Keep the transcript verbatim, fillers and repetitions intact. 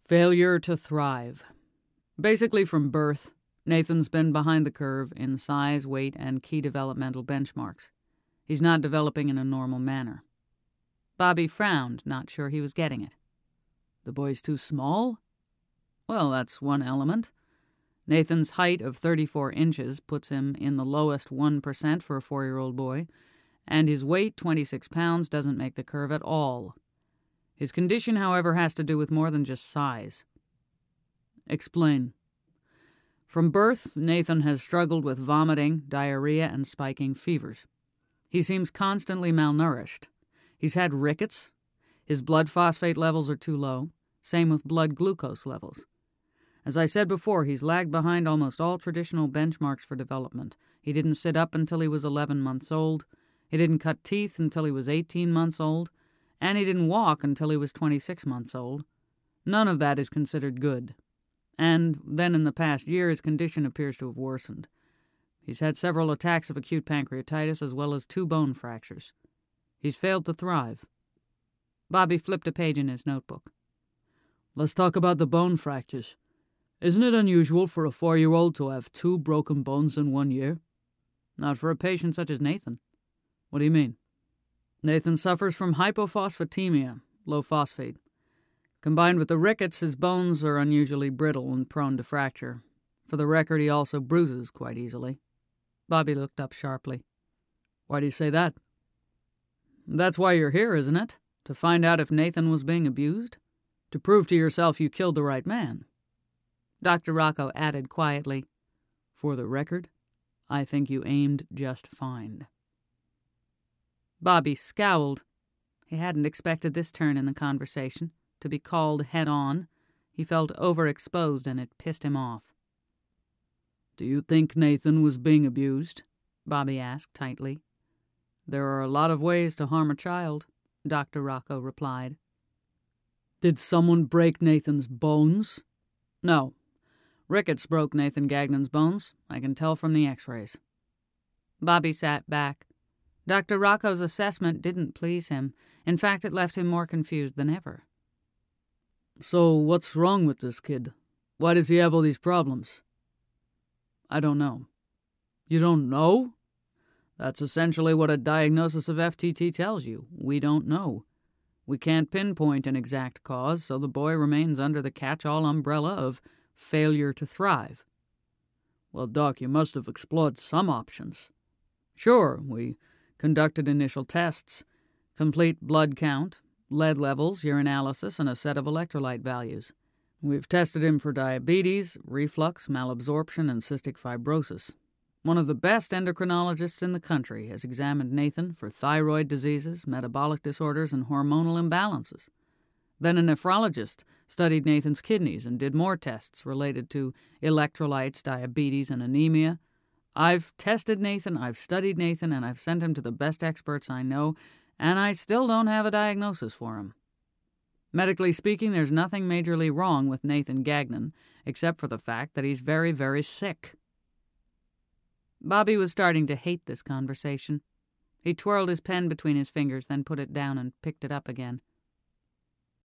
Failure to thrive. Basically from birth, Nathan's been behind the curve in size, weight, and key developmental benchmarks. He's not developing in a normal manner. Bobby frowned, not sure he was getting it. The boy's too small? Well, that's one element. Nathan's height of thirty-four inches puts him in the lowest one percent for a four-year-old boy, and his weight, twenty-six pounds, doesn't make the curve at all. His condition, however, has to do with more than just size. Explain. From birth, Nathan has struggled with vomiting, diarrhea, and spiking fevers. He seems constantly malnourished. He's had rickets. His blood phosphate levels are too low. Same with blood glucose levels. As I said before, he's lagged behind almost all traditional benchmarks for development. He didn't sit up until he was eleven months old. He didn't cut teeth until he was eighteen months old. And he didn't walk until he was twenty-six months old. None of that is considered good. And then in the past year, his condition appears to have worsened. He's had several attacks of acute pancreatitis as well as two bone fractures. He's failed to thrive. Bobby flipped a page in his notebook. Let's talk about the bone fractures. Isn't it unusual for a four-year-old to have two broken bones in one year? Not for a patient such as Nathan. What do you mean? Nathan suffers from hypophosphatemia, low phosphate. Combined with the rickets, his bones are unusually brittle and prone to fracture. For the record, he also bruises quite easily. Bobby looked up sharply. Why do you say that? That's why you're here, isn't it? To find out if Nathan was being abused? To prove to yourself you killed the right man. Doctor Rocco added quietly, For the record, I think you aimed just fine. Bobby scowled. He hadn't expected this turn in the conversation, to be called head-on. He felt overexposed, and it pissed him off. Do you think Nathan was being abused? Bobby asked tightly. There are a lot of ways to harm a child, Doctor Rocco replied. Did someone break Nathan's bones? No. Rickets broke Nathan Gagnon's bones. I can tell from the x-rays. Bobby sat back. Doctor Rocco's assessment didn't please him. In fact, it left him more confused than ever. So what's wrong with this kid? Why does he have all these problems? I don't know. You don't know? That's essentially what a diagnosis of F T T tells you. We don't know. We can't pinpoint an exact cause, so the boy remains under the catch-all umbrella of failure to thrive. Well, Doc, you must have explored some options. Sure, we conducted initial tests, complete blood count, lead levels, urinalysis, and a set of electrolyte values. We've tested him for diabetes, reflux, malabsorption, and cystic fibrosis. One of the best endocrinologists in the country has examined Nathan for thyroid diseases, metabolic disorders, and hormonal imbalances. Then a nephrologist studied Nathan's kidneys and did more tests related to electrolytes, diabetes, and anemia. I've tested Nathan, I've studied Nathan, and I've sent him to the best experts I know, and I still don't have a diagnosis for him. Medically speaking, there's nothing majorly wrong with Nathan Gagnon, except for the fact that he's very, very sick. Bobby was starting to hate this conversation. He twirled his pen between his fingers, then put it down and picked it up again.